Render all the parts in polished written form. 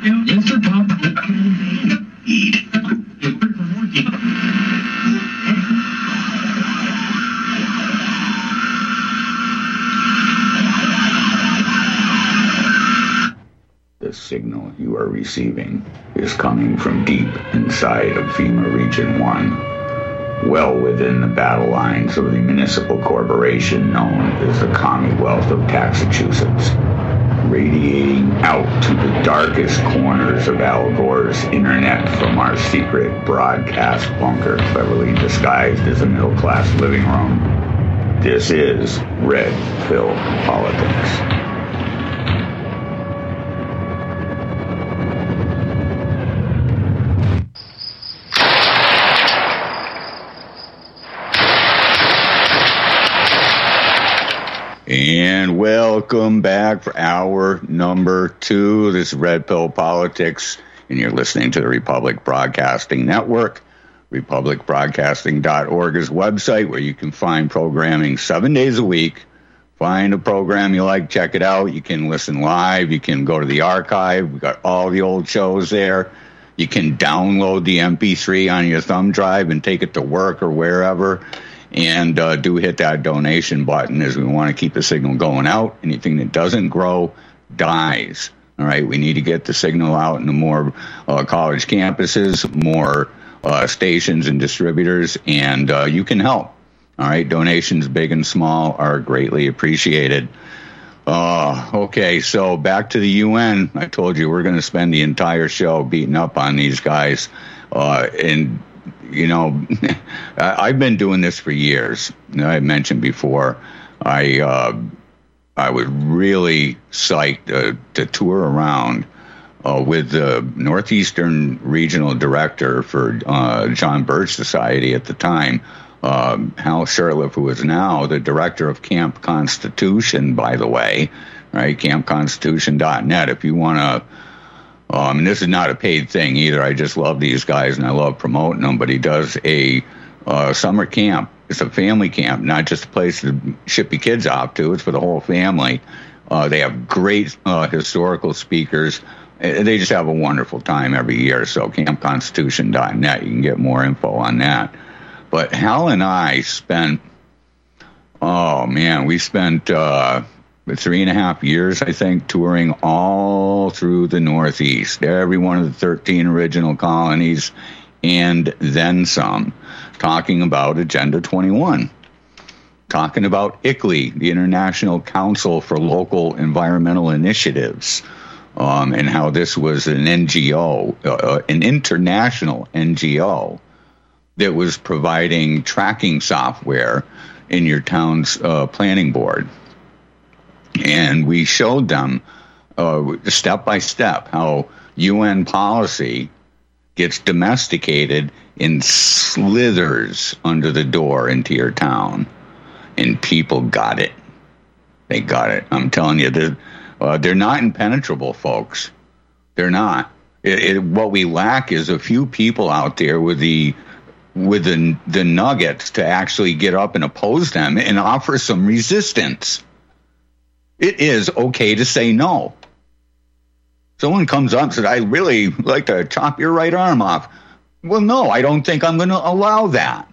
The signal you are receiving is coming from deep inside of FEMA Region 1, well within the battle lines of the municipal corporation known as the Commonwealth of Massachusetts, radiating out to the darkest corners of Al Gore's internet from our secret broadcast bunker cleverly disguised as a middle-class living room. This is Red Pill Politics. And welcome back for hour number 2. This is Red Pill Politics, and you're listening to the Republic Broadcasting Network. RepublicBroadcasting.org is a website where you can find programming 7 days a week. Find a program you like, check it out. You can listen live. You can go to the archive. We've got all the old shows there. You can download the MP3 on your thumb drive and take it to work or wherever. And do hit that donation button, as we want to keep the signal going out. Anything that doesn't grow dies. All right, we need to get the signal out into more college campuses, more stations and distributors, and you can help. All right, donations, big and small, are greatly appreciated. Okay, so back to the UN. I told you we're going to spend the entire show beating up on these guys, and you know, I've been doing this for years. I mentioned before, I was really psyched to tour around with the Northeastern Regional Director for John Birch Society at the time, Hal Shurtleff, who is now the director of Camp Constitution, by the way, right? CampConstitution.net. If you want to. And this is not a paid thing either. I just love these guys and I love promoting them. But he does a summer camp. It's a family camp, not just a place to ship your kids out to. It's for the whole family. They have great historical speakers. They just have a wonderful time every year. So CampConstitution.net, you can get more info on that. But Hal and I spent, we spent 3.5 years, I think, touring all through the Northeast, every one of the 13 original colonies, and then some, talking about Agenda 21, talking talking about ICLEI, the International Council for Local Environmental Initiatives, and how this was an NGO, an international NGO that was providing tracking software in your town's planning board. And we showed them step by step how UN policy gets domesticated and slithers under the door into your town. And people got it. They got it. I'm telling you, they're not impenetrable, folks. They're not. What we lack is a few people out there with the nuggets to actually get up and oppose them and offer some resistance. It is okay to say no. Someone comes up and says, I'd really like to chop your right arm off. Well, no, I don't think I'm going to allow that.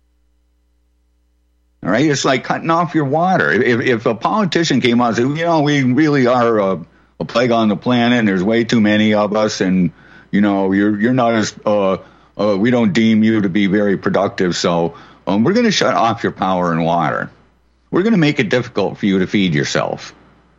All right? It's like cutting off your water. If a politician came out and said, we really are a plague on the planet, and there's way too many of us, and, you're not as, we don't deem you to be very productive, so we're going to shut off your power and water. We're going to make it difficult for you to feed yourself.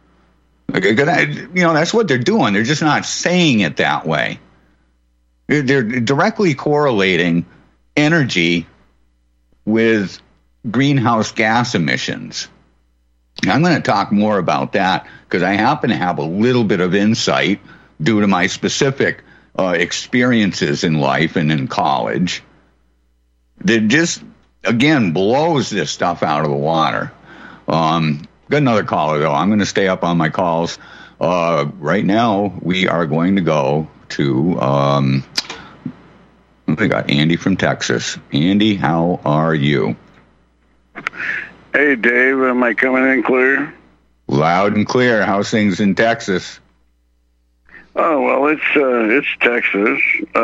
That's what they're doing. They're just not saying it that way. They're directly correlating energy with greenhouse gas emissions. I'm going to talk more about that because I happen to have a little bit of insight due to my specific experiences in life and in college that just, again, blows this stuff out of the water. Got another caller, though. I'm going to stay up on my calls. Right now, we are going to go to, we got Andy from Texas. Andy, how are you? Hey, Dave, am I coming in clear? Loud and clear. How's things in Texas? Oh, well, it's Texas.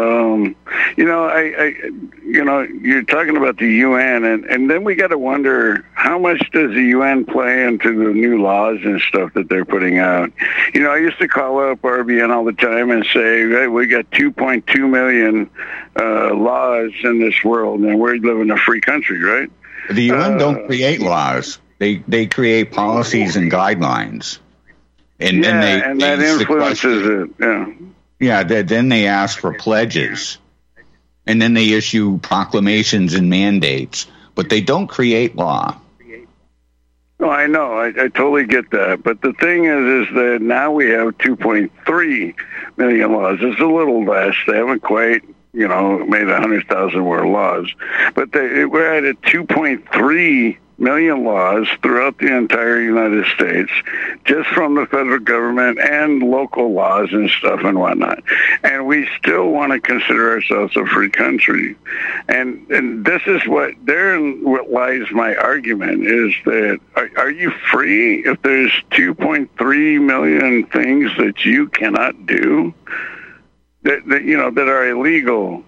You're talking about the UN, and then we got to wonder how much does the UN play into the new laws and stuff that they're putting out. I used to call up RBN all the time and say, hey, we got 2.2 million laws in this world, and we live in a free country, right? The UN don't create laws. They create policies and guidelines. And then that influences it. Yeah. Yeah, then they ask for pledges. And then they issue proclamations and mandates. But they don't create law. Oh, I know. I totally get that. But the thing is that now we have 2.3 million laws. It's a little less. They haven't quite, made 100,000 more laws. But we're at a 2.3 million laws throughout the entire United States, just from the federal government and local laws and stuff and whatnot. And we still want to consider ourselves a free country. And this is what lies my argument is that are you free if there's 2.3 million things that you cannot do that are illegal?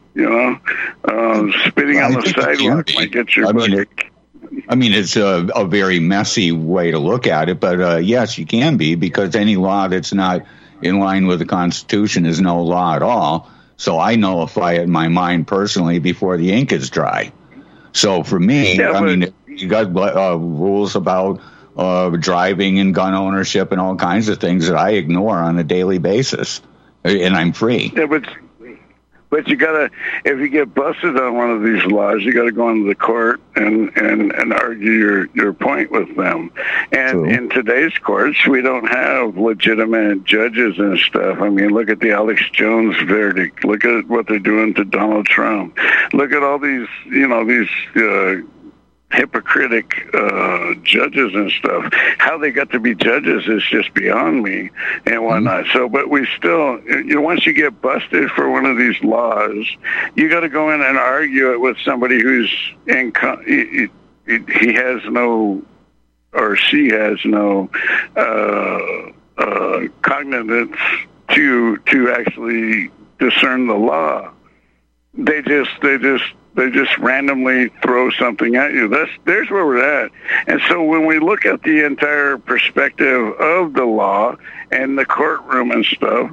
Spitting on the sidewalk might get your butt. I mean, it's a very messy way to look at it, but yes, you can be, because any law that's not in line with the Constitution is no law at all. So I nullify it in my mind personally before the ink is dry. So for me, you got rules about driving and gun ownership and all kinds of things that I ignore on a daily basis, and I'm free. Yeah, but you gotta, if you get busted on one of these laws, you gotta go into the court and argue your point with them. And True. In today's courts, we don't have legitimate judges and stuff. I mean, look at the Alex Jones verdict. Look at what they're doing to Donald Trump. Look at all these, hypocritic judges and stuff. How they got to be judges is just beyond me and whatnot. So, but we still, once you get busted for one of these laws, you got to go in and argue it with somebody who's he has no, or she has no cognizance to actually discern the law. They just randomly throw something at you. There's where we're at. And so when we look at the entire perspective of the law and the courtroom and stuff,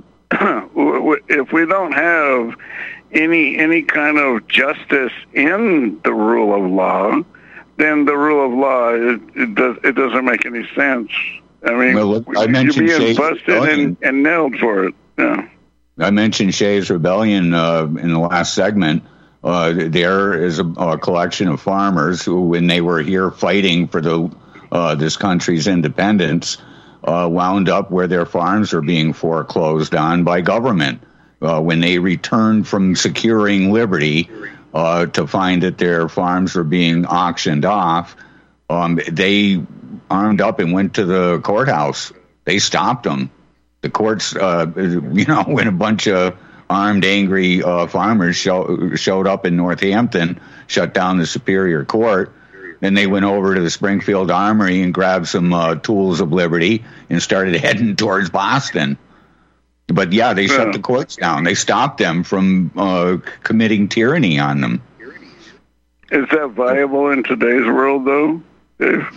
if we don't have any kind of justice in the rule of law, then the rule of law it doesn't make any sense. I mean, you're being busted and nailed for it. Yeah. I mentioned Shays Rebellion in the last segment. There is a collection of farmers who, when they were here fighting for this country's independence, wound up where their farms are being foreclosed on by government. When they returned from securing liberty to find that their farms were being auctioned off, they armed up and went to the courthouse. They stopped them. The courts, when a bunch of armed, angry farmers showed up in Northampton, shut down the Superior Court, and they went over to the Springfield Armory and grabbed some tools of liberty and started heading towards Boston. But yeah, they shut the courts down. They stopped them from committing tyranny on them. Is that viable in today's world, though, Dave?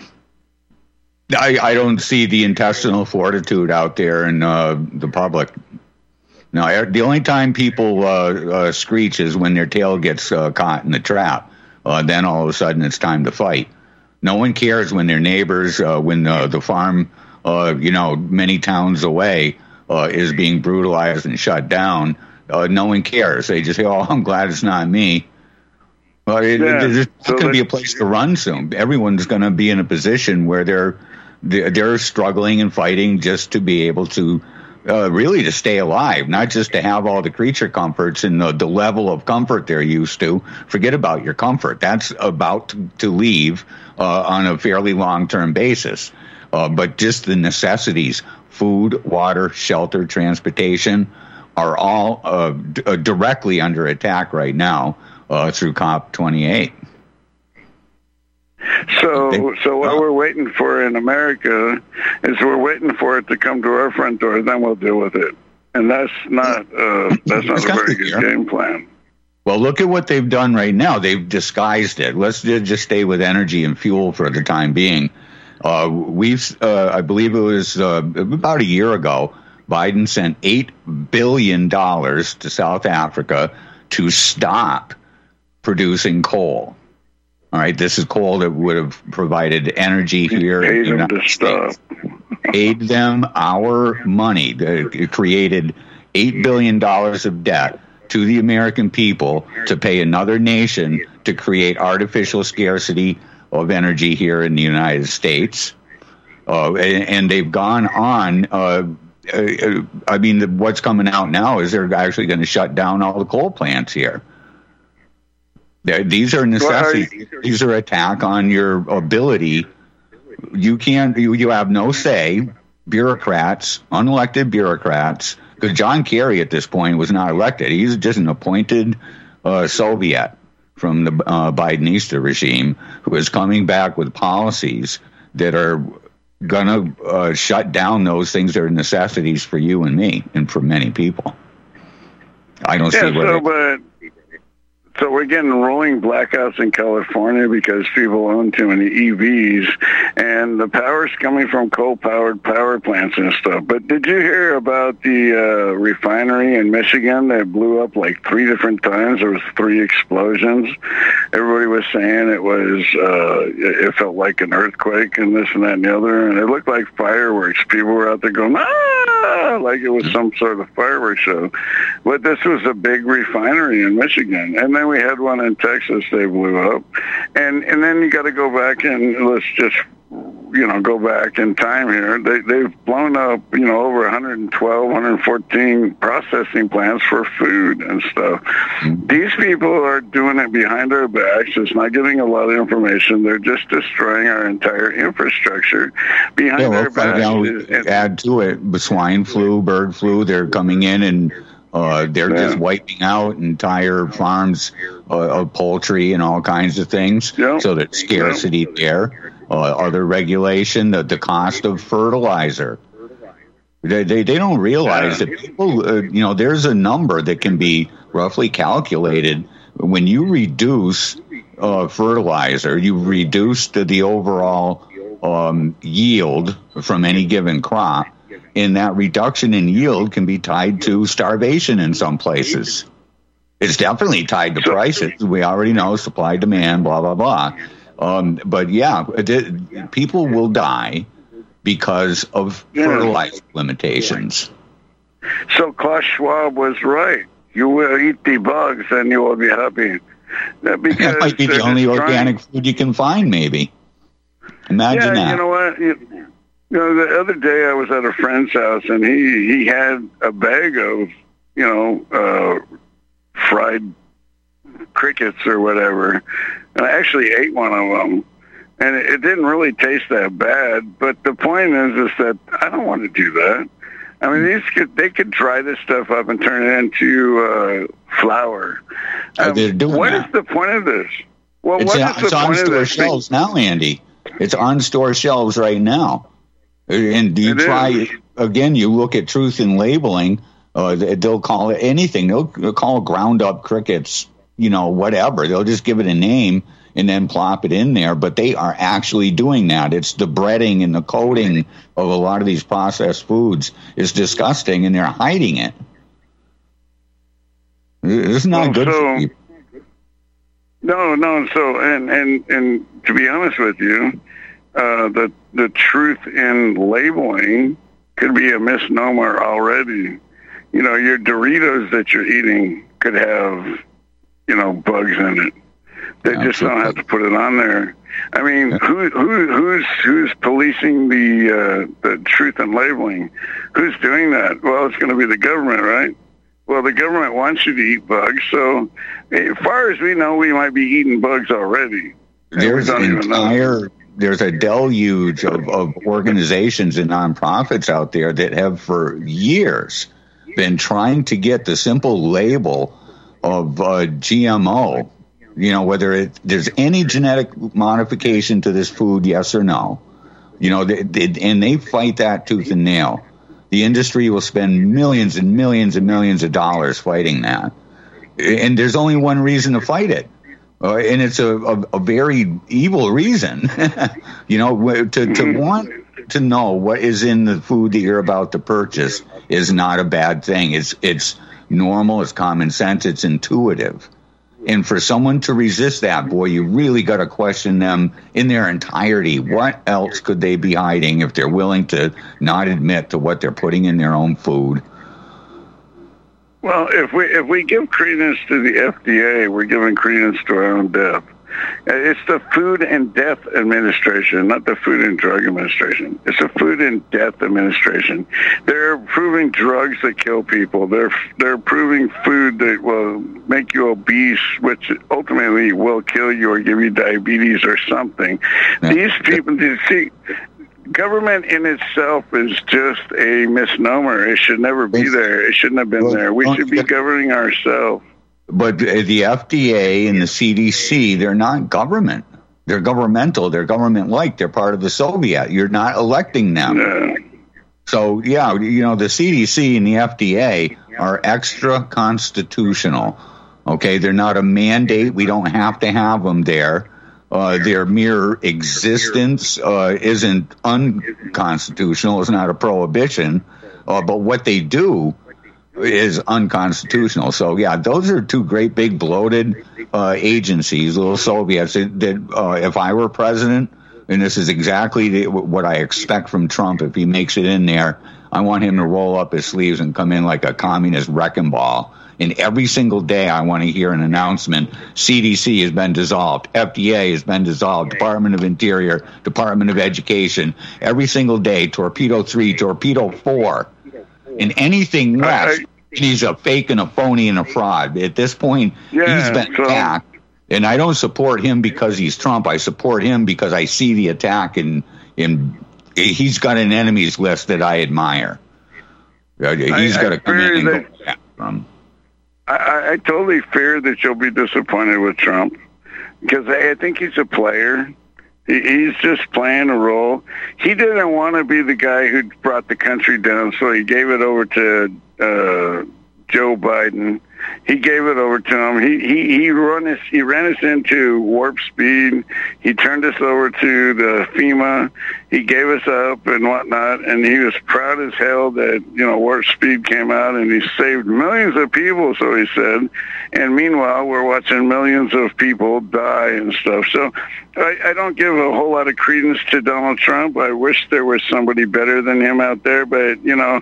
I don't see the intestinal fortitude out there in the public. No, the only time people screech is when their tail gets caught in the trap. Then all of a sudden it's time to fight. No one cares when their neighbors, when the farm, many towns away is being brutalized and shut down. No one cares. They just say, "Oh, I'm glad it's not me." Well, there's going to be a place to run soon. Everyone's going to be in a position where they're struggling and fighting just to be able to. Really to stay alive, not just to have all the creature comforts and the level of comfort they're used to. Forget about your comfort. That's about to leave on a fairly long-term basis. But just the necessities, food, water, shelter, transportation, are all directly under attack right now through COP28. So what we're waiting for in America is we're waiting for it to come to our front door, then we'll deal with it. And that's not a very good game plan. Well, look at what they've done right now. They've disguised it. Let's just stay with energy and fuel for the time being. I believe it was about a year ago, Biden sent $8 billion to South Africa to stop producing coal. All right, this is coal that would have provided energy here in the United States. Paid them our money. It created $8 billion of debt to the American people to pay another nation to create artificial scarcity of energy here in the United States. And they've gone on. I mean, what's coming out now is they're actually going to shut down all the coal plants here. These are necessities. These are attack on your ability. You have no say. Bureaucrats, unelected bureaucrats, because John Kerry at this point was not elected. He's just an appointed Soviet from the Bidenista regime who is coming back with policies that are going to shut down those things that are necessities for you and me and for many people. I don't see where So we're getting rolling blackouts in California because people own too many EVs, and the power's coming from coal-powered power plants and stuff. But did you hear about the refinery in Michigan that blew up like 3 different times? There was 3 explosions. Everybody was saying it felt like an earthquake and this and that and the other, and it looked like fireworks. People were out there going, like it was some sort of fireworks show. But this was a big refinery in Michigan, and then we had one in Texas. They blew up, and then you got to go back and let's just go back in time here. They've blown up over 112, 114 processing plants for food and stuff. These people are doing it behind our backs. It's not getting a lot of information. They're just destroying our entire infrastructure behind our backs. Add to it, swine flu, bird flu. They're coming in and they're just wiping out entire farms of poultry and all kinds of things. So there's scarcity there. Other regulation, the cost of fertilizer. They don't realize that people, there's a number that can be roughly calculated. When you reduce fertilizer, you reduce the overall yield from any given crop. And that reduction in yield can be tied to starvation in some places. It's definitely tied to prices. We already know supply, demand, blah, blah, blah. But yeah, people will die because of fertilizer limitations. So Klaus Schwab was right. You will eat the bugs and you will be happy. That might be the only organic food you can find, maybe. Imagine that. You know what? The other day I was at a friend's house and he had a bag of, fried crickets or whatever. And I actually ate one of them. And it didn't really taste that bad. But the point is that I don't want to do that. I mean, they could dry this stuff up and turn it into flour. They're doing what that. Is the point of this? Well, it's on store shelves now, Andy. It's on store shelves right now. And you you look at Truth in Labeling, they'll call it anything. They'll call ground up crickets, whatever. They'll just give it a name and then plop it in there. But they are actually doing that. It's the breading and the coating of a lot of these processed foods is disgusting, and they're hiding it. It's not good for people. No. So, and to be honest with you, the truth in labeling could be a misnomer already. Your Doritos that you're eating could have, bugs in it. They just don't have to put it on there. I mean, who's policing the truth in labeling? Who's doing that? Well, it's going to be the government, right? Well, the government wants you to eat bugs, so as far as we know, we might be eating bugs already. There's a deluge of organizations and nonprofits out there that have for years been trying to get the simple label of GMO, whether there's any genetic modification to this food, yes or no. And they fight that tooth and nail. The industry will spend millions and millions and millions of dollars fighting that. And there's only one reason to fight it. And it's a very evil reason, to want to know what is in the food that you're about to purchase is not a bad thing. It's normal, it's common sense, it's intuitive. And for someone to resist that, boy, you really got to question them in their entirety. What else could they be hiding if they're willing to not admit to what they're putting in their own food? Well, if we give credence to the FDA, we're giving credence to our own death. It's the Food and Death Administration, not the Food and Drug Administration. It's the Food and Death Administration. They're approving drugs that kill people. They're approving food that will make you obese, which ultimately will kill you or give you diabetes or something. These people, you see, government in itself is just a misnomer. It should never be there. It shouldn't have been there. We should be governing ourselves. But the FDA and the CDC, they're not government. They're governmental. They're government-like. They're part of the Soviet. You're not electing them. Yeah. So, the CDC and the FDA are extra-constitutional. Okay? They're not a mandate. We don't have to have them there. Their mere existence isn't unconstitutional. It's not a prohibition. But what they do is unconstitutional. So, those are two great big bloated agencies, little Soviets, that if I were president, and this is exactly what I expect from Trump if he makes it in there, I want him to roll up his sleeves and come in like a communist wrecking ball. And every single day I want to hear an announcement, CDC has been dissolved, FDA has been dissolved, Department of Interior, Department of Education, every single day, Torpedo 3, Torpedo 4. And anything less, he's a fake and a phony and a fraud. At this point, he's been attacked. And I don't support him because he's Trump. I support him because I see the attack, and he's got an enemies list that I admire. He's got to come in and go after him. I totally fear that you'll be disappointed with Trump because I think he's a player. He's just playing a role. He didn't want to be the guy who brought the country down, so he gave it over to Joe Biden. He gave it over to him. He ran us into warp speed. He turned us over to the FEMA. He gave us up and whatnot, and he was proud as hell that warp speed came out, and he saved millions of people, so he said. And meanwhile, we're watching millions of people die and stuff. So I don't give a whole lot of credence to Donald Trump. I wish there was somebody better than him out there, but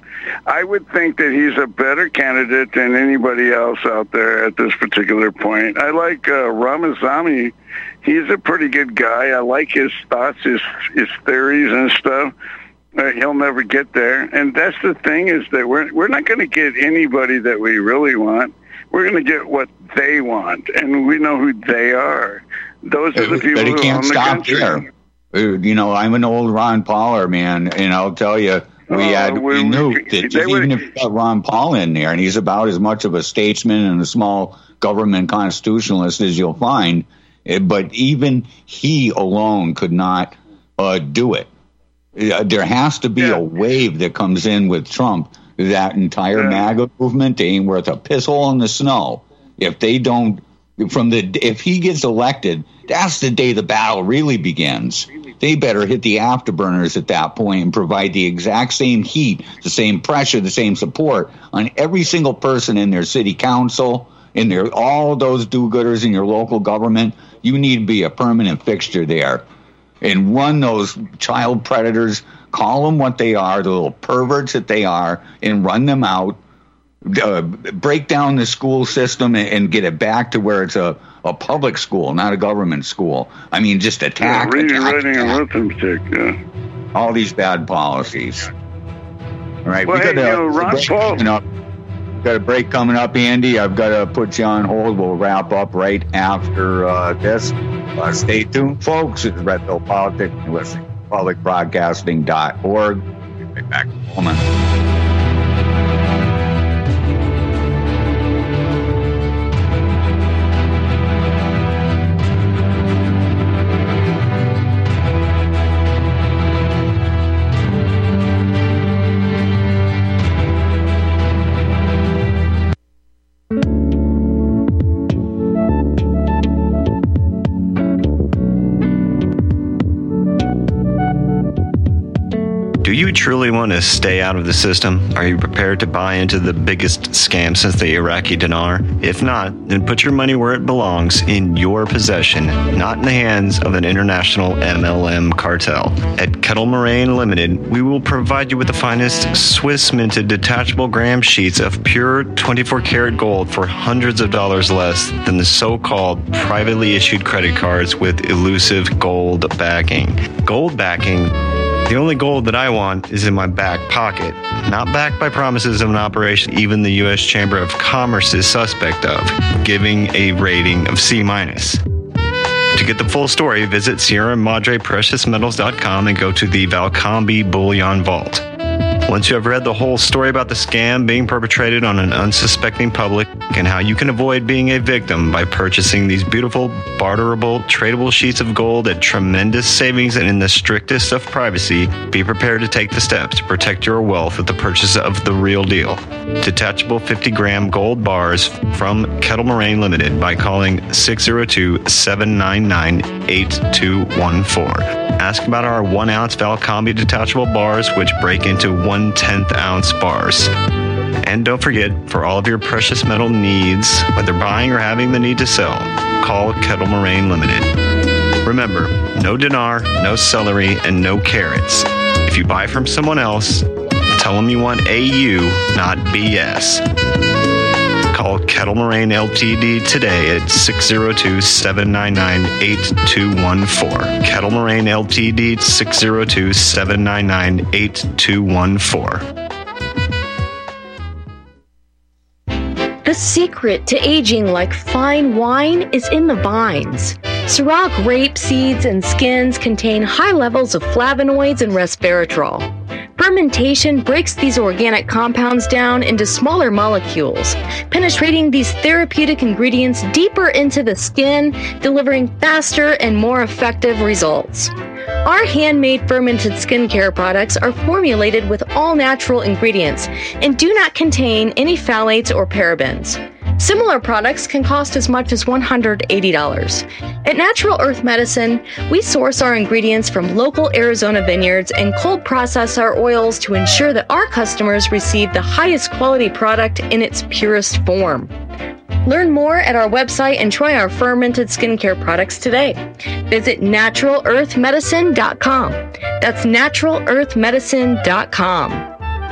I would think that he's a better candidate than anybody else out there at this particular point. I like Ramaswamy. He's a pretty good guy. I like his thoughts, his theories and stuff. He'll never get there. And that's the thing, is that we're not going to get anybody that we really want. We're going to get what they want, and we know who they are. Those are the people who own the country. There. I'm an old Ron Pauler man, and I'll tell you, we knew that even if you got Ron Paul in there, and he's about as much of a statesman and a small government constitutionalist as you'll find, but even he alone could not do it. There has to be a wave that comes in with Trump. That entire MAGA movement, they ain't worth a piss hole in the snow. If they don't, if he gets elected, that's the day the battle really begins. They better hit the afterburners at that point and provide the exact same heat, the same pressure, the same support on every single person in their city council, in their all those do-gooders in your local government. You need to be a permanent fixture there and run those child predators. Call them what they are, the little perverts that they are, and run them out. Break down the school system and get it back to where it's a public school, not a government school. I mean, just attack. Reading, writing, and arithmetic. All these bad policies. All right, well, we got a break coming up, Andy. I've got to put you on hold. We'll wrap up right after this. Stay tuned, folks. It's Red Pill Politics. You're listening to publicbroadcasting.org. We'll be right back in a moment. Do you truly want to stay out of the system? Are you prepared to buy into the biggest scam since the Iraqi dinar? If not, then put your money where it belongs, in your possession, not in the hands of an international MLM cartel. At Kettle Moraine Limited, we will provide you with the finest Swiss-minted detachable gram sheets of pure 24-karat gold for hundreds of dollars less than the so-called privately issued credit cards with elusive gold backing. Gold backing? The only gold that I want is in my back pocket, not backed by promises of an operation even the U.S. Chamber of Commerce is suspect of, giving a rating of C-. To get the full story, visit Sierra Madre PreciousMetals.com and go to the Valcambi Bullion Vault. Once you have read the whole story about the scam being perpetrated on an unsuspecting public and how you can avoid being a victim by purchasing these beautiful, barterable, tradable sheets of gold at tremendous savings and in the strictest of privacy, be prepared to take the steps to protect your wealth with the purchase of the real deal. Detachable 50-gram gold bars from Kettle Moraine Limited by calling 602-799-8214. Ask about our 1-ounce Valcambi detachable bars, which break into 1/10 ounce bars. And don't forget, for all of your precious metal needs, whether buying or having the need to sell, call Kettle Moraine Limited. Remember, no dinar, no celery, and no carrots. If you buy from someone else, tell them you want AU, not BS. Call Kettle Moraine Ltd. today at 602-799-8214. Kettle Moraine Ltd. 602-799-8214. The secret to aging like fine wine is in the vines. Syrah grape seeds and skins contain high levels of flavonoids and resveratrol. Fermentation breaks these organic compounds down into smaller molecules, penetrating these therapeutic ingredients deeper into the skin, delivering faster and more effective results. Our handmade fermented skincare products are formulated with all natural ingredients and do not contain any phthalates or parabens. Similar products can cost as much as $180. At Natural Earth Medicine, we source our ingredients from local Arizona vineyards and cold process our oils to ensure that our customers receive the highest quality product in its purest form. Learn more at our website and try our fermented skincare products today. Visit NaturalEarthMedicine.com. That's NaturalEarthMedicine.com.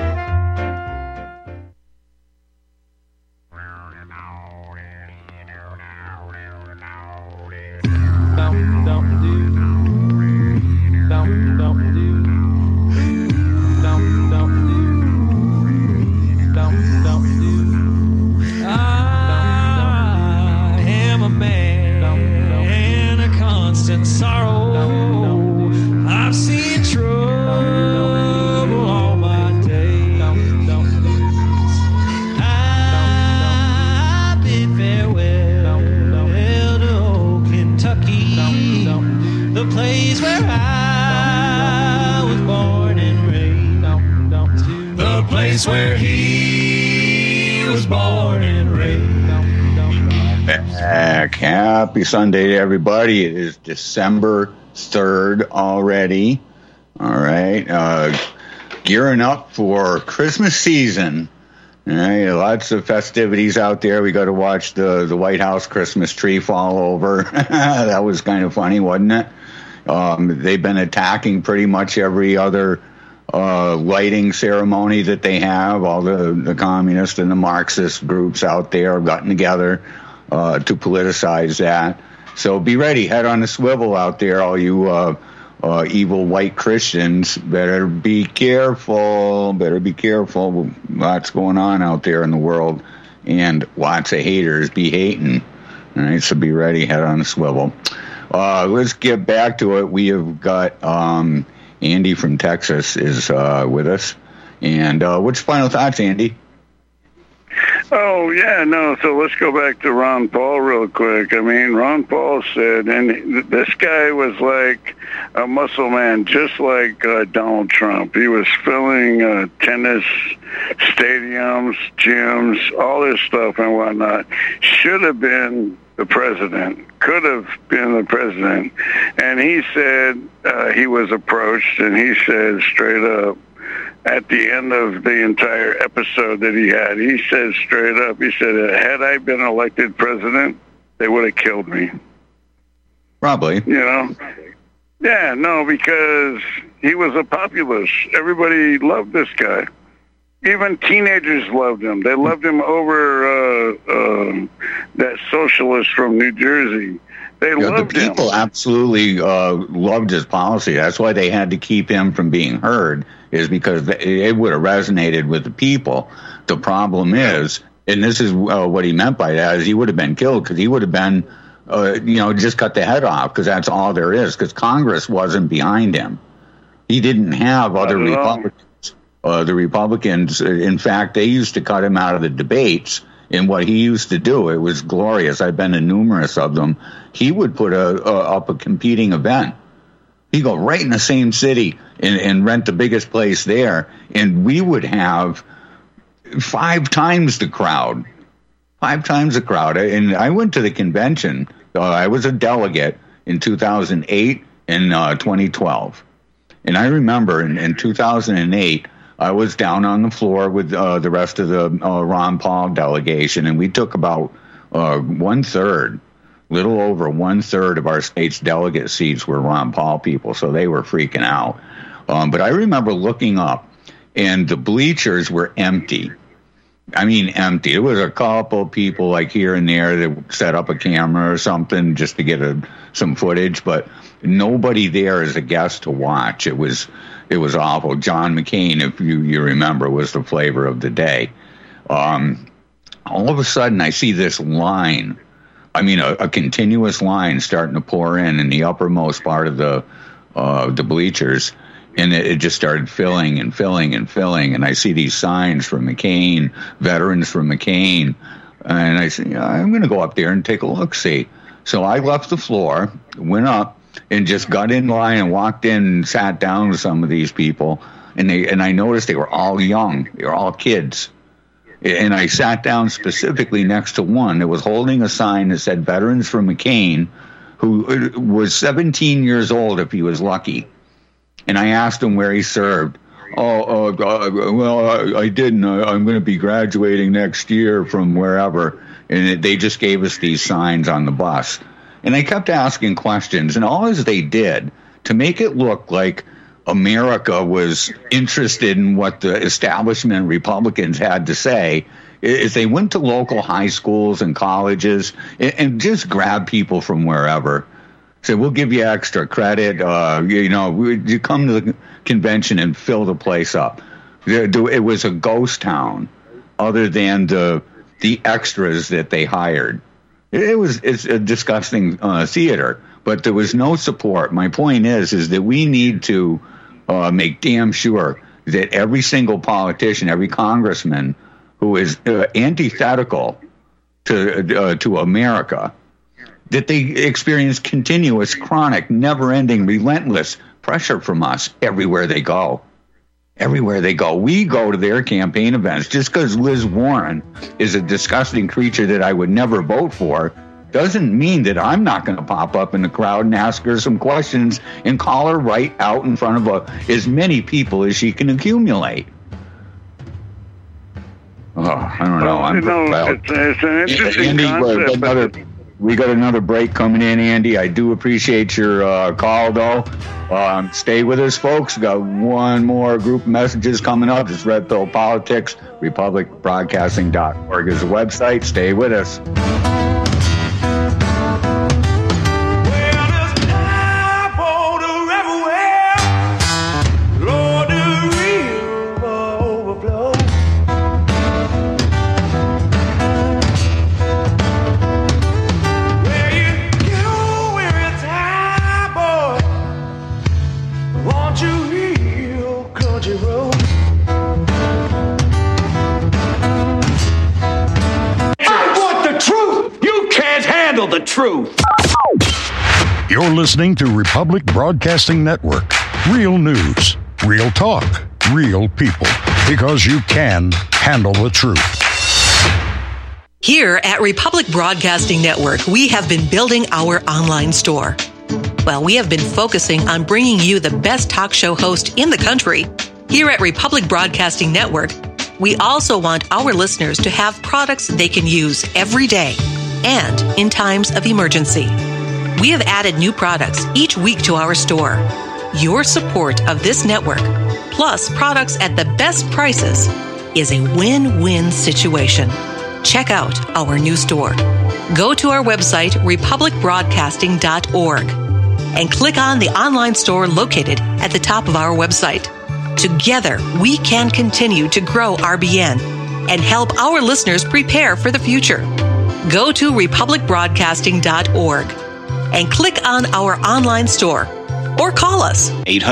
Where he was born and raised. Happy Sunday to everybody. It is December 3rd already. All right. Gearing up for Christmas season. All right, lots of festivities out there. We got to watch the White House Christmas tree fall over. That was kind of funny, wasn't it? They've been attacking pretty much every other lighting ceremony that they have. All the communist and the Marxist groups out there have gotten together to politicize that. So be ready. Head on the swivel out there, all you evil white Christians. Better be careful. Lots going on out there in the world, and lots of haters be hating. All right, so be ready. Head on the swivel. Let's get back to it. We have got Andy from Texas is with us. And what's your final thoughts, Andy? Oh, yeah, no, so let's go back to Ron Paul real quick. I mean, Ron Paul said, and this guy was like a muscle man, just like Donald Trump. He was filling tennis stadiums, gyms, all this stuff and whatnot. Should have been the president, could have been the president. And he said he was approached, and he said straight up, at the end of the entire episode that he had, he said straight up, he said, had I been elected president, they would have killed me. Probably. You know? Yeah, no, because he was a populist. Everybody loved this guy. Even teenagers loved him. They loved him over that socialist from New Jersey. They loved him. The people absolutely loved his policy. That's why they had to keep him from being heard, is because it would have resonated with the people. The problem is, and this is what he meant by that, is he would have been killed because he would have been, just cut the head off, because that's all there is, because Congress wasn't behind him. He didn't have other Republicans. The Republicans, in fact, they used to cut him out of the debates. And what he used to do, it was glorious. I've been to numerous of them. He would put up a competing event. He'd go right in the same city and rent the biggest place there, and we would have 5 times the crowd. 5 times the crowd. And I went to the convention. I was a delegate in 2008 and 2012. And I remember in 2008, I was down on the floor with the rest of the Ron Paul delegation, and we took about 1/3, little over 1/3 of our state's delegate seats were Ron Paul people, so they were freaking out. But I remember looking up, and the bleachers were empty. I mean, empty. There was a couple people like here and there that set up a camera or something just to get some footage, but nobody there as a guest to watch. It was awful. John McCain, if you remember, was the flavor of the day. All of a sudden, I see this line. I mean, a continuous line starting to pour in the uppermost part of the bleachers, and it just started filling and filling and filling. And I see these signs from McCain, veterans from McCain, and I said, I'm going to go up there and take a look-see. So I left the floor, went up, and just got in line and walked in and sat down with some of these people. And I noticed they were all young. They were all kids. And I sat down specifically next to one that was holding a sign that said Veterans from McCain, who was 17 years old if he was lucky. And I asked him where he served. Well, I didn't. I'm going to be graduating next year from wherever. And they just gave us these signs on the bus. And I kept asking questions, and all as they did, to make it look like America was interested in what the establishment Republicans had to say, is they went to local high schools and colleges and just grabbed people from wherever. Said, we'll give you extra credit. You come to the convention and fill the place up. It was a ghost town other than the extras that they hired. It's a disgusting theater, but there was no support. My point is that we need to make damn sure that every single politician, every congressman who is antithetical to America, that they experience continuous, chronic, never-ending, relentless pressure from us everywhere they go. Everywhere they go. We go to their campaign events. Just because Liz Warren is a disgusting creature that I would never vote for doesn't mean that I'm not going to pop up in the crowd and ask her some questions and call her right out in front of as many people as she can accumulate. Oh, I don't know. I'm proud. It's an interesting concept. We got another break coming in, Andy. I do appreciate your call, though. Stay with us, folks. We got one more group of messages coming up. It's Red Pill Politics. RepublicBroadcasting.org is the website. Stay with us. The truth. You're listening to Republic Broadcasting Network. Real news, real talk, real people. Because you can handle the truth. Here at Republic Broadcasting Network, we have been building our online store. Well, we have been focusing on bringing you the best talk show host in the country. Here at Republic Broadcasting Network, we also want our listeners to have products they can use every day and in times of emergency. We have added new products each week to our store. Your support of this network, plus products at the best prices, is a win-win situation. Check out our new store. Go to our website, republicbroadcasting.org, and click on the online store located at the top of our website. Together, we can continue to grow RBN and help our listeners prepare for the future. Go to republicbroadcasting.org and click on our online store or call us.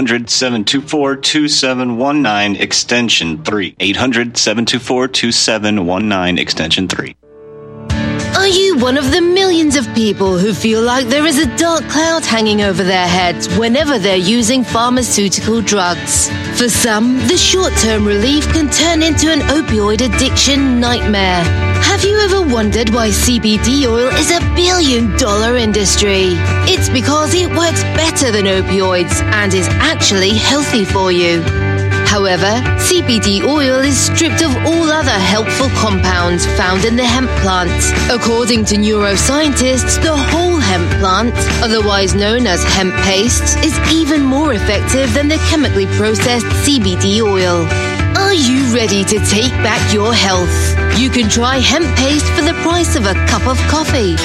800-724-2719, extension 3. 800-724-2719, extension 3. Are you one of the millions of people who feel like there is a dark cloud hanging over their heads whenever they're using pharmaceutical drugs? For some, the short-term relief can turn into an opioid addiction nightmare. Have you ever wondered why CBD oil is a billion-dollar industry? It's because it works better than opioids and is actually healthy for you. However, CBD oil is stripped of all other helpful compounds found in the hemp plant. According to neuroscientists, the whole hemp plant, otherwise known as hemp paste, is even more effective than the chemically processed CBD oil. Are you ready to take back your health? You can try hemp paste for the price of a cup of coffee.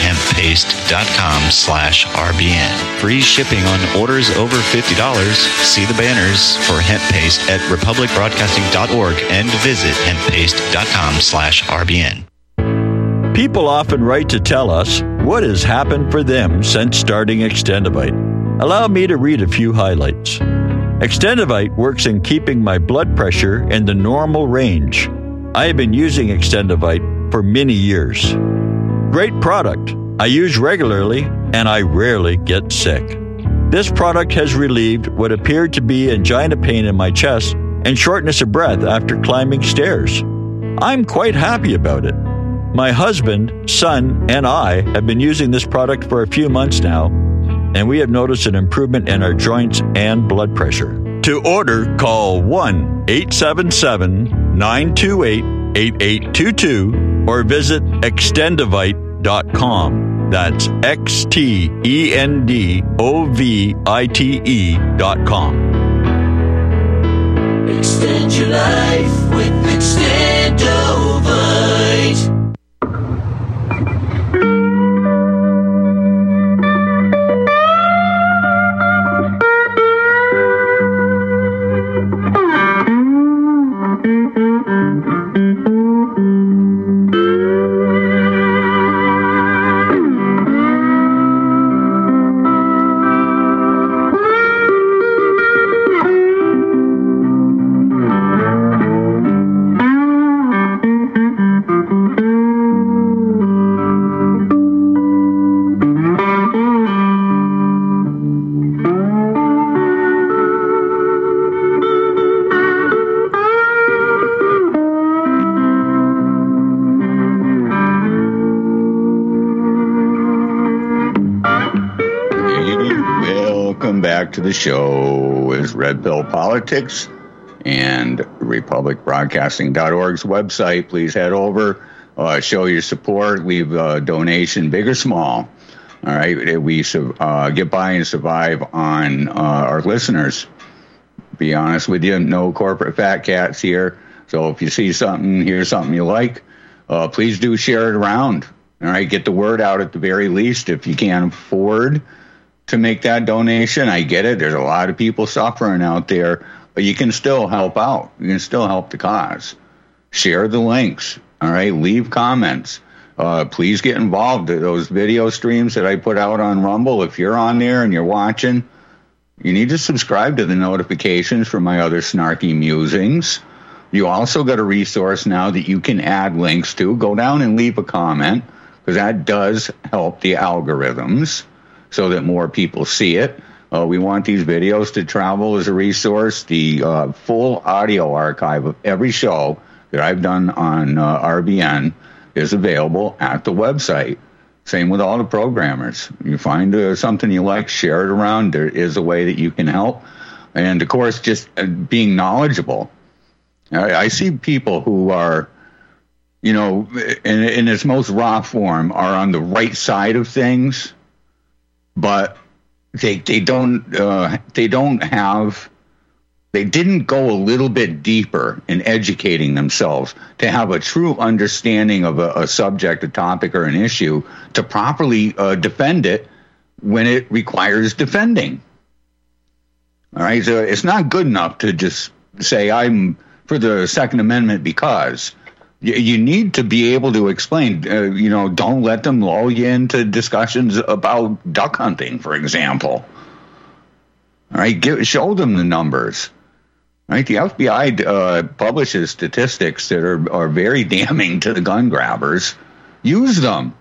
Hemppaste.com/RBN. Free shipping on orders over $50. See the banners for hemp paste at republicbroadcasting.org and visit hemppaste.com/RBN. People often write to tell us what has happened for them since starting Extendivite. Allow me to read a few highlights. Extendivite works in keeping my blood pressure in the normal range. I have been using Extendivite for many years. Great product. I use regularly and I rarely get sick. This product has relieved what appeared to be angina pain in my chest and shortness of breath after climbing stairs. I'm quite happy about it. My husband, son, and I have been using this product for a few months now, and we have noticed an improvement in our joints and blood pressure. To order, call 1-877-928-8822 or visit Extendivite.com. That's XTENDOVITE.com. Extend your life with Extendovite. To the show is Red Pill Politics and republicbroadcasting.org's website. Please head over, show your support, leave a donation, big or small. All right, we get by and survive on our listeners. Be honest with you, no corporate fat cats here. So if you see something, hear something you like, please do share it around. All right, get the word out at the very least. If you can't afford to make that donation, I get it. There's a lot of people suffering out there, but you can still help out. You can still help the cause. Share the links. All right. Leave comments. Please get involved. Those video streams that I put out on Rumble, if you're on there and you're watching, you need to subscribe to the notifications for my other snarky musings. You also got a resource now that you can add links to. Go down and leave a comment, because that does help the algorithms, so that more people see it. We want these videos to travel as a resource. The full audio archive of every show that I've done on RBN is available at the website. Same with all the programmers. You find something you like, share it around. There is a way that you can help. And, of course, just being knowledgeable. I see people who are, you know, in its most raw form, are on the right side of things, but they didn't go a little bit deeper in educating themselves to have a true understanding of a subject, a topic, or an issue to properly defend it when it requires defending. All right, so it's not good enough to just say I'm for the Second Amendment because you need to be able to explain. Don't let them lull you into discussions about duck hunting, for example. All right, show them the numbers. Right, the FBI publishes statistics that are very damning to the gun grabbers. Use them.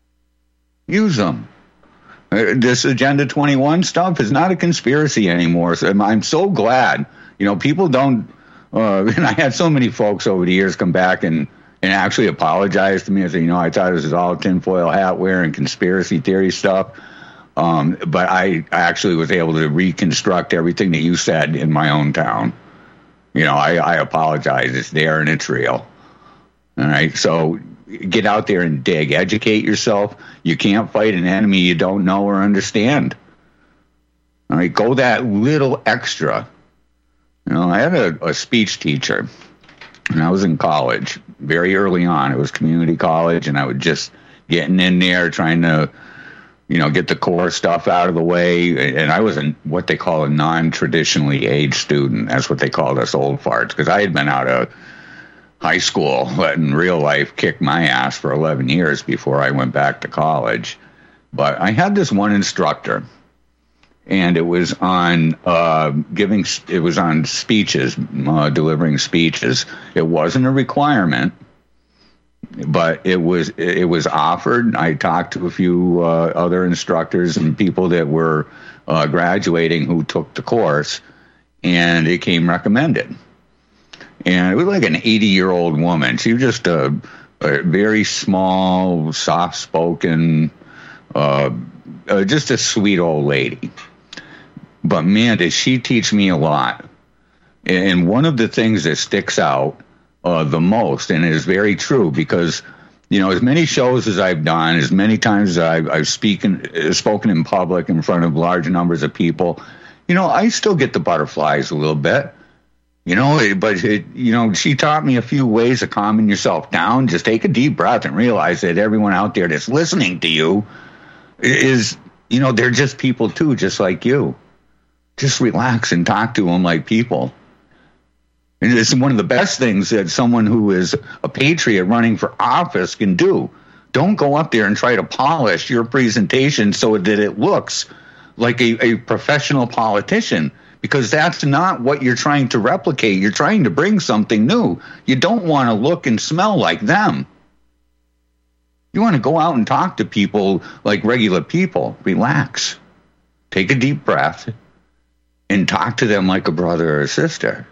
This Agenda 21 stuff is not a conspiracy anymore. So I'm so glad. People don't. And I had so many folks over the years come back and actually apologize to me and say, I thought this was all tinfoil hat wearing conspiracy theory stuff. But I actually was able to reconstruct everything that you said in my own town. I apologize. It's there and it's real. All right. So get out there and dig. Educate yourself. You can't fight an enemy you don't know or understand. All right. Go that little extra. I had a speech teacher when I was in college, very early on. It was community college, and I was just getting in there trying to, get the core stuff out of the way. And I was what they call a non-traditionally aged student. That's what they called us old farts, because I had been out of high school letting real life kick my ass for 11 years before I went back to college. But I had this one instructor, and it was on speeches, delivering speeches. It wasn't a requirement, but it was offered. I talked to a few other instructors and people that were graduating who took the course, and it came recommended. And it was like an 80-year-old woman. She was just a very small, soft-spoken, just a sweet old lady. But, man, did she teach me a lot. And one of the things that sticks out the most, and it is very true, because, as many shows as I've done, as many times as I've spoken in public in front of large numbers of people, I still get the butterflies a little bit. But she taught me a few ways of calming yourself down. Just take a deep breath and realize that everyone out there that's listening to you is, they're just people too, just like you. Just relax and talk to them like people. And it's one of the best things that someone who is a patriot running for office can do. Don't go up there and try to polish your presentation so that it looks like a professional politician, because that's not what you're trying to replicate. You're trying to bring something new. You don't want to look and smell like them. You want to go out and talk to people like regular people. Relax. Take a deep breath and talk to them like a brother or a sister.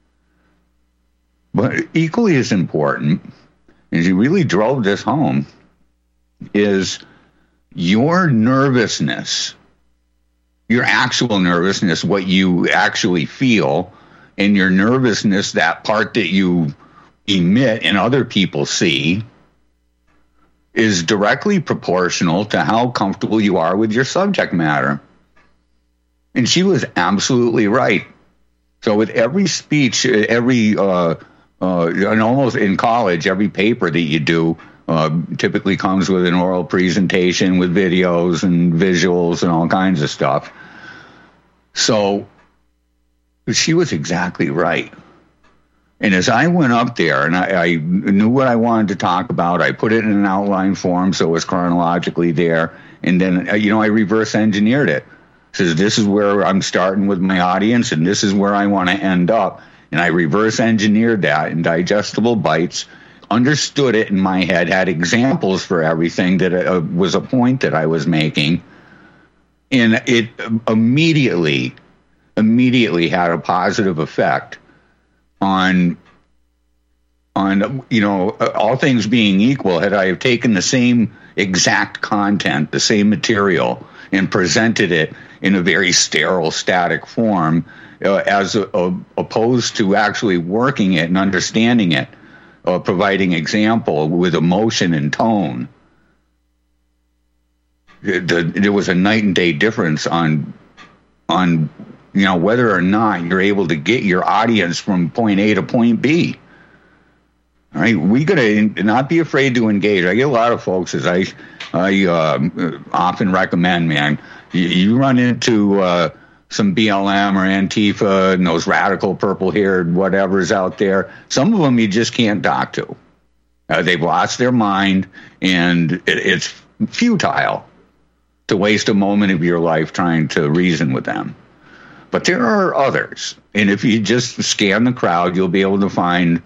But equally as important, as you really drove this home, is your nervousness, your actual nervousness, what you actually feel, and your nervousness, that part that you emit and other people see, is directly proportional to how comfortable you are with your subject matter. And she was absolutely right. So with every speech, and almost in college, every paper that you do typically comes with an oral presentation with videos and visuals and all kinds of stuff. So she was exactly right. And as I went up there and I knew what I wanted to talk about, I put it in an outline form so it was chronologically there. And then, I reverse engineered it. Says, this is where I'm starting with my audience and this is where I want to end up. And I reverse engineered that in digestible bites, understood it in my head, had examples for everything that was a point that I was making. And it immediately had a positive effect on all things being equal. Had I have taken the same exact content, the same material, and presented it in a very sterile, static form, as opposed to actually working it and understanding it, providing example with emotion and tone. There was a night and day difference on whether or not you're able to get your audience from point A to point B. All right, we gotta not be afraid to engage. I get a lot of folks, as I often recommend, man. You run into some BLM or Antifa and those radical purple-haired whatever's out there. Some of them you just can't talk to. They've lost their mind, and it's futile to waste a moment of your life trying to reason with them. But there are others, and if you just scan the crowd, you'll be able to find,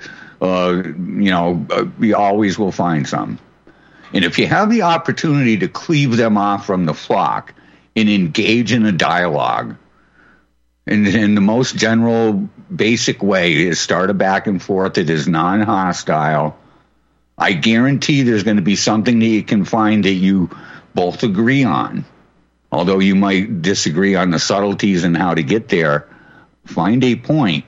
you always will find some. And if you have the opportunity to cleave them off from the flock and engage in a dialogue, and in the most general, basic way is start a back and forth that is non-hostile, I guarantee there's going to be something that you can find that you both agree on. Although you might disagree on the subtleties and how to get there, find a point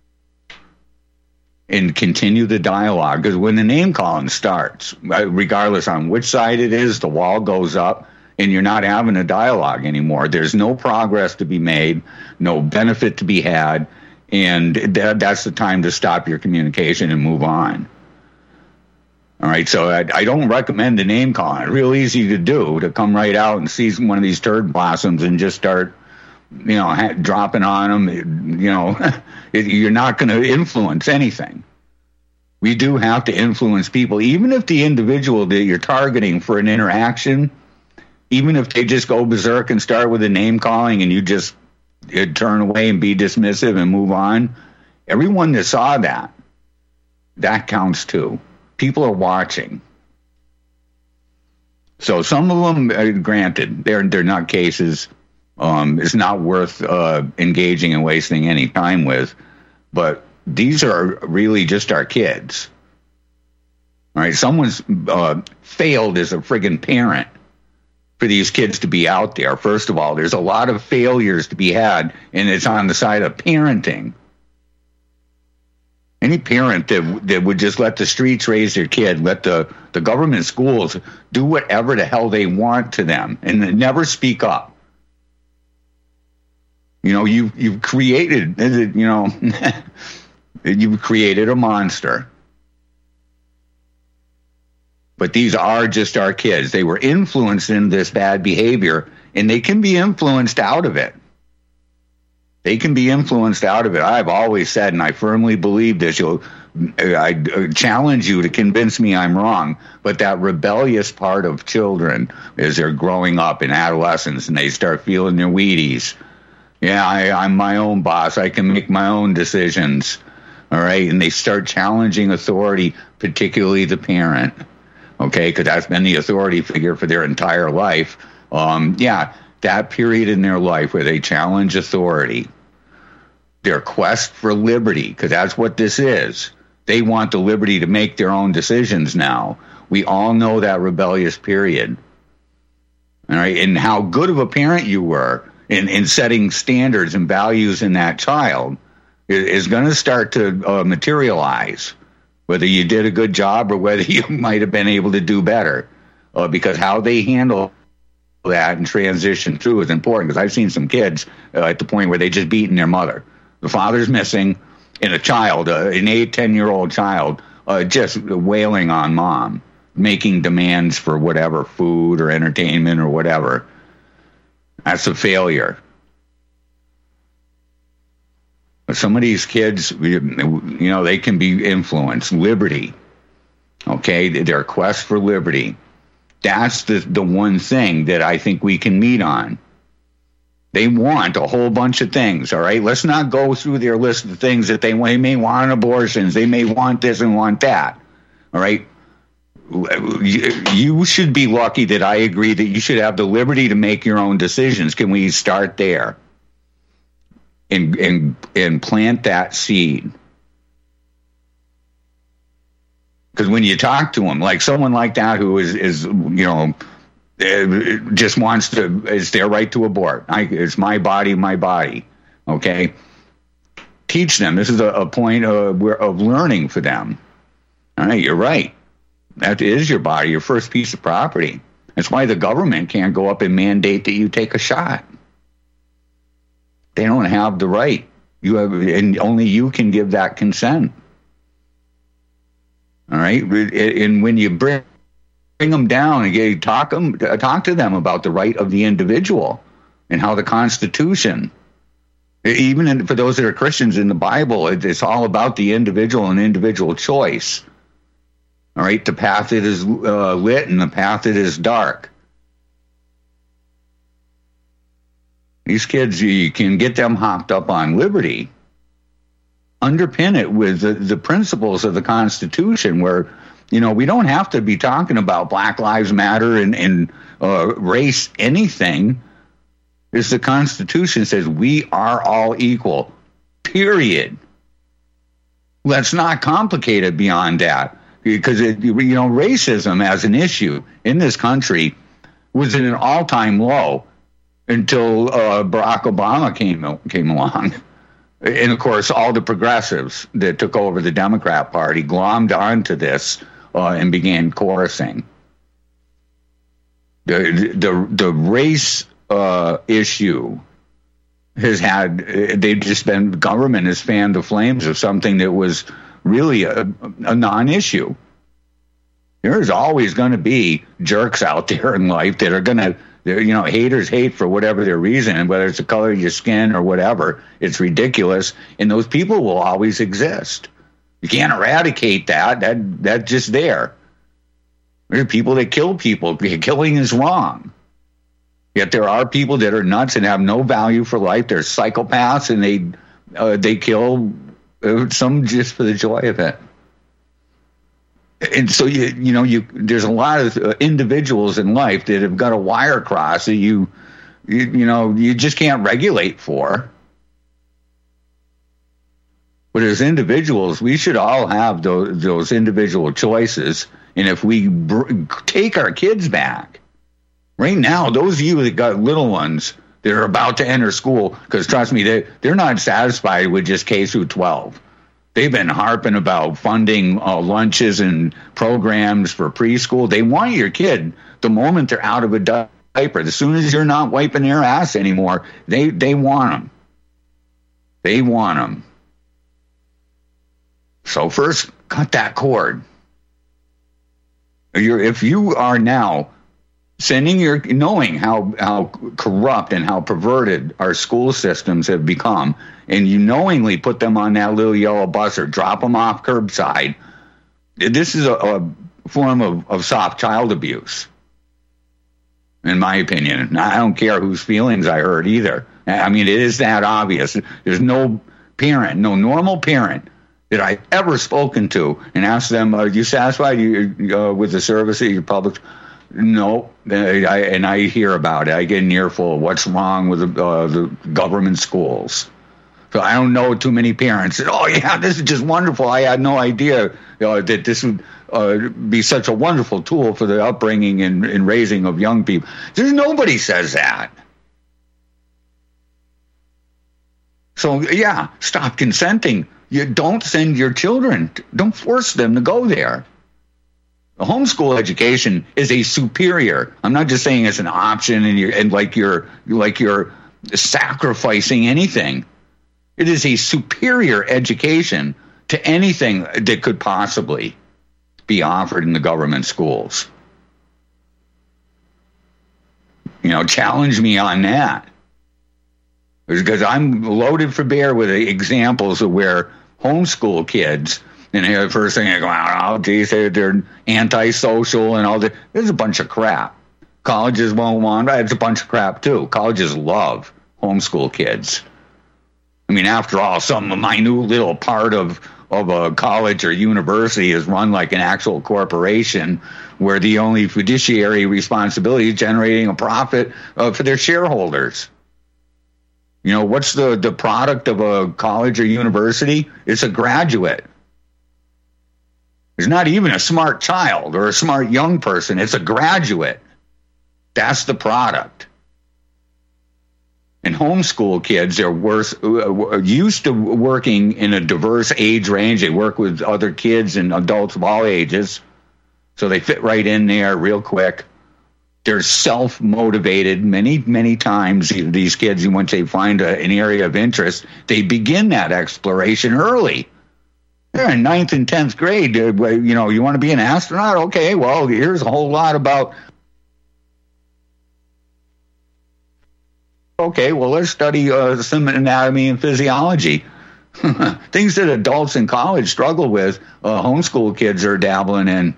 and continue the dialogue. Because when the name calling starts, regardless on which side it is, the wall goes up and you're not having a dialogue anymore. There's no progress to be made, no benefit to be had, and that's the time to stop your communication and move on. All right, so I don't recommend the name calling. It's real easy to do, to come right out and see one of these turd blossoms and just start, dropping on them. You're not going to influence anything. We do have to influence people, even if the individual that you're targeting for an interaction, even if they just go berserk and start with a name calling and you just turn away and be dismissive and move on. Everyone that saw that counts too. People are watching. So some of them, granted, they're not cases. It's not worth engaging and wasting any time with. But these are really just our kids. All right, someone's failed as a friggin' parent for these kids to be out there. First of all, there's a lot of failures to be had, and it's on the side of parenting. Any parent that would just let the streets raise their kid, let the government schools do whatever the hell they want to them, and never speak up. You've created, you've created a monster. But these are just our kids. They were influenced in this bad behavior, and they can be influenced out of it. They can be influenced out of it. I've always said, and I firmly believe this, I challenge you to convince me I'm wrong, but that rebellious part of children as they're growing up in adolescence and they start feeling their Wheaties. Yeah, I'm my own boss. I can make my own decisions. All right. And they start challenging authority, particularly the parent. Okay. Because that's been the authority figure for their entire life. That period in their life where they challenge authority, their quest for liberty, because that's what this is. They want the liberty to make their own decisions now. We all know that rebellious period. All right. And how good of a parent you were in setting standards and values in that child is going to start to materialize, whether you did a good job or whether you might have been able to do better, because how they handle that and transition through is important. Because I've seen some kids at the point where they just beaten their mother. The father's missing, and a child, an 8-10-year-old child, just wailing on mom, making demands for whatever, food or entertainment or whatever. That's a failure. But some of these kids, they can be influenced. Liberty, okay, their quest for liberty. That's the one thing that I think we can meet on. They want a whole bunch of things, all right? Let's not go through their list of things that they may want abortions. They may want this and want that, all right? You should be lucky that I agree that you should have the liberty to make your own decisions. Can we start there and plant that seed? Because when you talk to them, like someone like that who is just wants to, it's their right to abort. It's my body, okay? teach them. This is a point of learning for them. All right, you're right. That is your body, your first piece of property. That's why the government can't go up and mandate that you take a shot. They don't have the right. And only you can give that consent. All right, and when you bring them down and you talk to them about the right of the individual and how the Constitution, even for those that are Christians in the Bible, it's all about the individual and individual choice. All right, the path that is lit and the path that is dark. These kids, you can get them hopped up on liberty. Underpin it with the principles of the Constitution, where, we don't have to be talking about Black Lives Matter and race anything. It's the Constitution says we are all equal, period. Let's not complicate it beyond that, because racism as an issue in this country was at an all-time low until Barack Obama came along. And, of course, all the progressives that took over the Democrat Party glommed onto this and began chorusing. The race issue government has fanned the flames of something that was really a non-issue. There's always going to be jerks out there in life that are going to, haters hate for whatever their reason, whether it's the color of your skin or whatever. It's ridiculous, and those people will always exist. You can't eradicate that. That's just there. There are people that kill people. Killing is wrong. Yet there are people that are nuts and have no value for life. They're psychopaths, and they kill some just for the joy of it. And so there's a lot of individuals in life that have got a wire cross that you just can't regulate for. But as individuals, we should all have those individual choices. And if we take our kids back, right now, those of you that got little ones that are about to enter school, because trust me, they're not satisfied with just K through 12. They've been harping about funding lunches and programs for preschool. They want your kid the moment they're out of a diaper. As soon as you're not wiping their ass anymore, they want them. They want them. So first, cut that cord. If you are now knowing how corrupt and how perverted our school systems have become, and you knowingly put them on that little yellow bus or drop them off curbside, this is a form of soft child abuse, in my opinion. I don't care whose feelings I hurt either. I mean, it is that obvious. There's no normal parent that I've ever spoken to and asked them, are you satisfied with the service at your public? No, and I hear about it. I get an earful of what's wrong with the government schools. So I don't know too many parents that, oh, yeah, this is just wonderful. I had no idea that this would be such a wonderful tool for the upbringing and raising of young people. There's nobody says that. So, yeah, stop consenting. You don't send your children. Don't force them to go there. The homeschool education is a superior. I'm not just saying it's an option and you're sacrificing anything. It is a superior education to anything that could possibly be offered in the government schools. Challenge me on that. Because I'm loaded for bear with examples of where homeschool kids, and the first thing I go, oh, geez, they're antisocial and all that. There's a bunch of crap. Colleges won't want it. It's a bunch of crap, too. Colleges love homeschool kids. I mean, after all, some minute little part of a college or university is run like an actual corporation where the only fiduciary responsibility is generating a profit for their shareholders. What's the product of a college or university? It's a graduate. It's not even a smart child or a smart young person. It's a graduate. That's the product. And homeschool kids, they're used to working in a diverse age range. They work with other kids and adults of all ages. So they fit right in there real quick. They're self-motivated many, many times. These kids, once they find an area of interest, they begin that exploration early. They're in 9th and 10th grade. You want to be an astronaut? Okay, well, here's a whole lot about... Okay, well, let's study some anatomy and physiology. Things that adults in college struggle with, homeschool kids are dabbling in.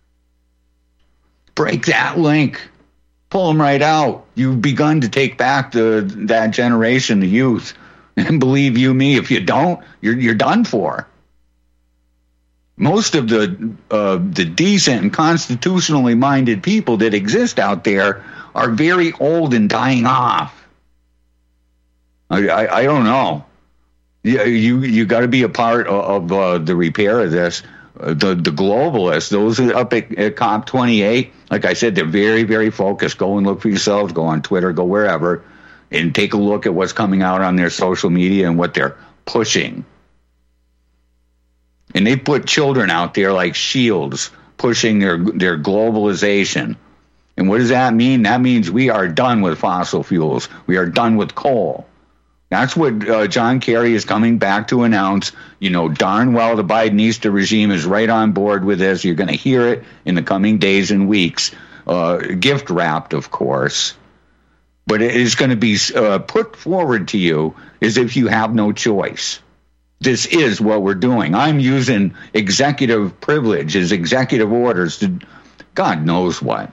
Break that link. Pull them right out. You've begun to take back that generation, the youth. And believe you me, if you don't, you're done for. Most of the decent and constitutionally minded people that exist out there are very old and dying off. I don't know. You got to be a part of the repair of this. The globalists, those up at COP28, like I said, they're very, very focused. Go and look for yourselves. Go on Twitter. Go wherever, and take a look at what's coming out on their social media and what they're pushing. And they put children out there like shields, pushing their globalization. And what does that mean? That means we are done with fossil fuels. We are done with coal. That's what John Kerry is coming back to announce. Darn well the Bidenista regime is right on board with this. You're going to hear it in the coming days and weeks. Gift wrapped, of course. But it is going to be put forward to you as if you have no choice. This is what we're doing. I'm using executive privilege as executive orders to God knows what.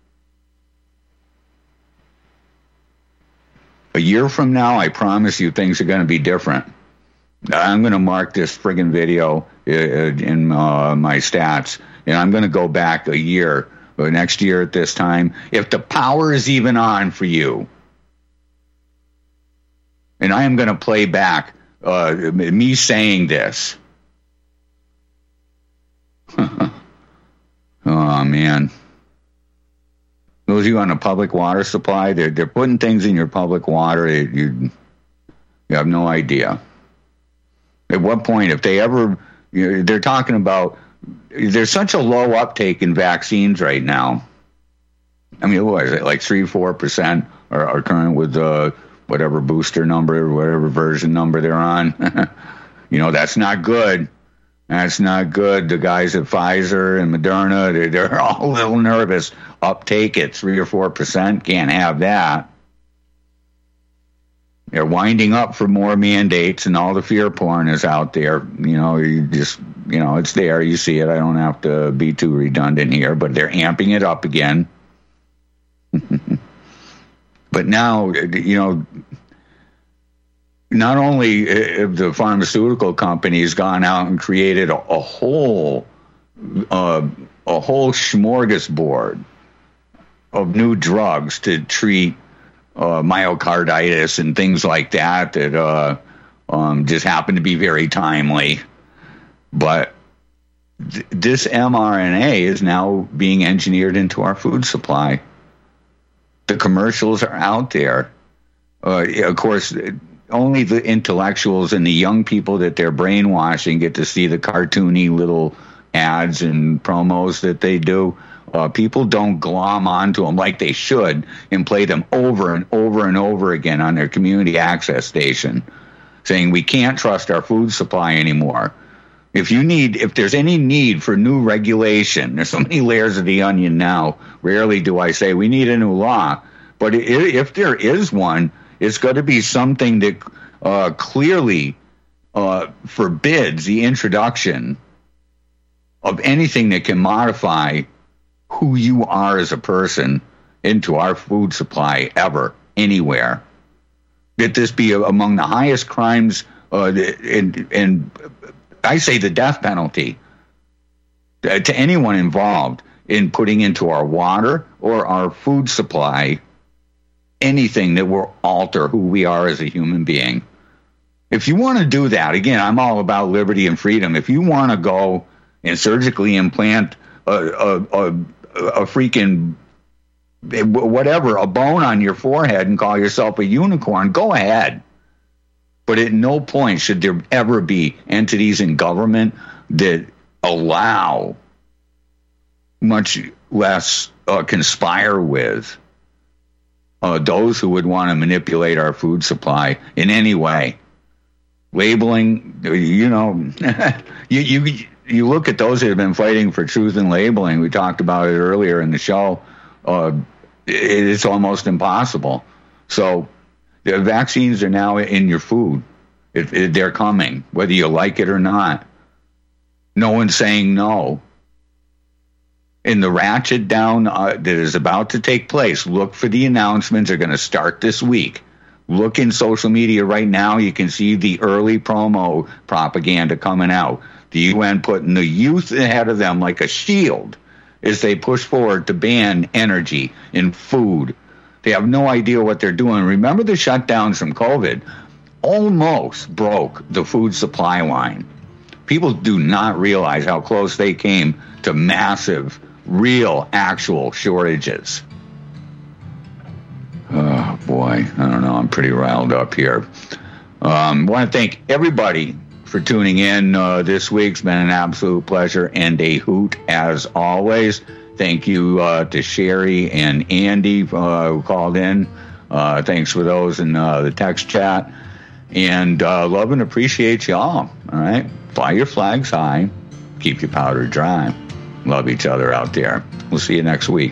A year from now, I promise you things are going to be different. I'm going to mark this friggin' video in my stats, and I'm going to go back a year, or next year at this time, if the power is even on for you. And I am going to play back me saying this. Oh, man. Those of you on a public water supply, they're putting things in your public water. You have no idea. At what point, if they ever, they're talking about, there's such a low uptake in vaccines right now. I mean, what is it, like 3-4% are current with whatever booster number or whatever version number they're on. That's not good. That's not good. The guys at Pfizer and Moderna, they're all a little nervous. Uptake at 3 or 4%, can't have that. They're winding up for more mandates, and all the fear porn is out there. It's there. You see it. I don't have to be too redundant here, but they're amping it up again. But now, not only have the pharmaceutical companies gone out and created a whole smorgasbord of new drugs to treat myocarditis and things like that just happen to be very timely. But this mRNA is now being engineered into our food supply. The commercials are out there. Of course, only the intellectuals and the young people that they're brainwashing get to see the cartoony little ads and promos that they do. People don't glom onto them like they should and play them over and over and over again on their community access station, saying we can't trust our food supply anymore. If there's any need for new regulation, there's so many layers of the onion now. Rarely do I say we need a new law, but if there is one, it's got to be something that clearly forbids the introduction of anything that can modify who you are as a person into our food supply ever, anywhere. That this be among the highest crimes, and I say the death penalty to anyone involved in putting into our water or our food supply anything that will alter who we are as a human being. If you want to do that, again, I'm all about liberty and freedom. If you want to go and surgically implant a freaking whatever, a bone on your forehead and call yourself a unicorn, go ahead. But at no point should there ever be entities in government that allow, much less conspire with, those who would want to manipulate our food supply in any way. Labeling, you look at those that have been fighting for truth in labeling. We talked about it earlier in the show. It's almost impossible. So the vaccines are now in your food. They're coming, whether you like it or not. No one's saying no. In the ratchet down that is about to take place, look for the announcements. They're going to start this week. Look in social media right now. You can see the early promo propaganda coming out. The UN putting the youth ahead of them like a shield as they push forward to ban energy and food. They have no idea what they're doing. Remember the shutdowns from COVID almost broke the food supply line. People do not realize how close they came to massive, real, actual shortages. Oh, boy. I don't know. I'm pretty riled up here. I want to thank everybody for tuning in this week. It's been an absolute pleasure and a hoot as always. Thank you to Sherry and Andy who called in. Thanks for those in the text chat. And love and appreciate you all. All right? Fly your flags high. Keep your powder dry. Love each other out there. We'll see you next week.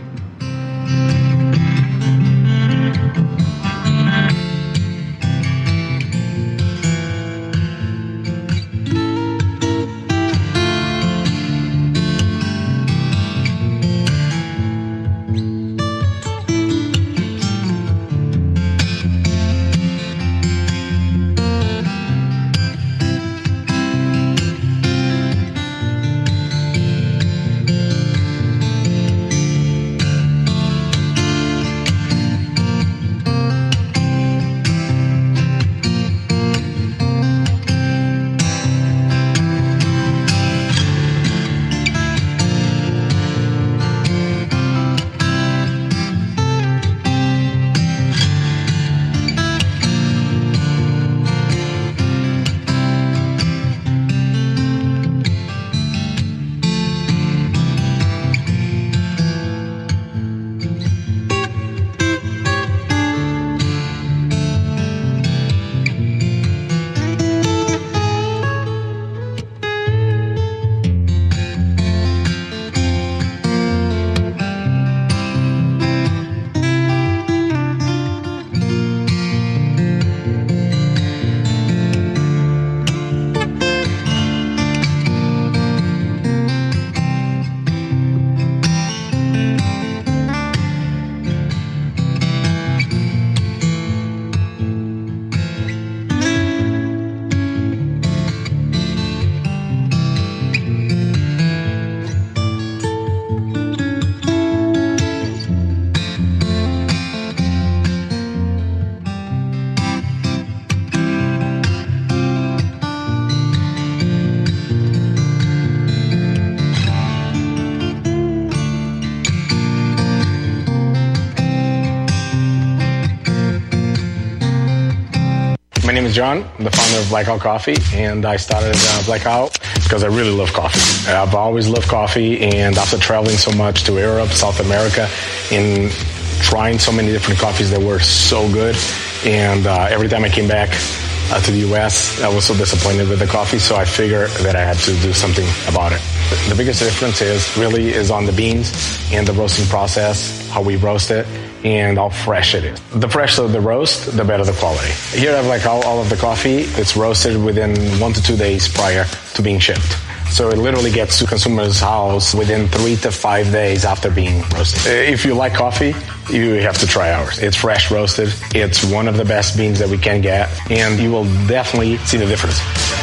My name is John. I'm the founder of Blackout Coffee, and I started Blackout because I really love coffee. I've always loved coffee, and after traveling so much to Europe, South America, and trying so many different coffees that were so good, and every time I came back to the U.S., I was so disappointed with the coffee, so I figured that I had to do something about it. The biggest difference is on the beans and the roasting process, how we roast it, and how fresh it is. The fresher the roast, the better the quality. Here I have all of the coffee. It's roasted within 1 to 2 days prior to being shipped. So it literally gets to consumer's house within 3 to 5 days after being roasted. If you like coffee, you have to try ours. It's fresh roasted. It's one of the best beans that we can get, and you will definitely see the difference.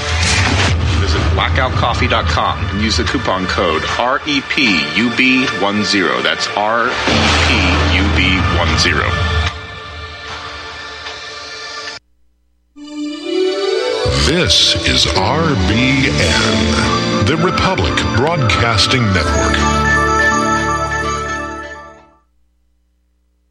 Visit blackoutcoffee.com and use the coupon code REPUB10. That's REPUB10. This is RBN, the Republic Broadcasting Network.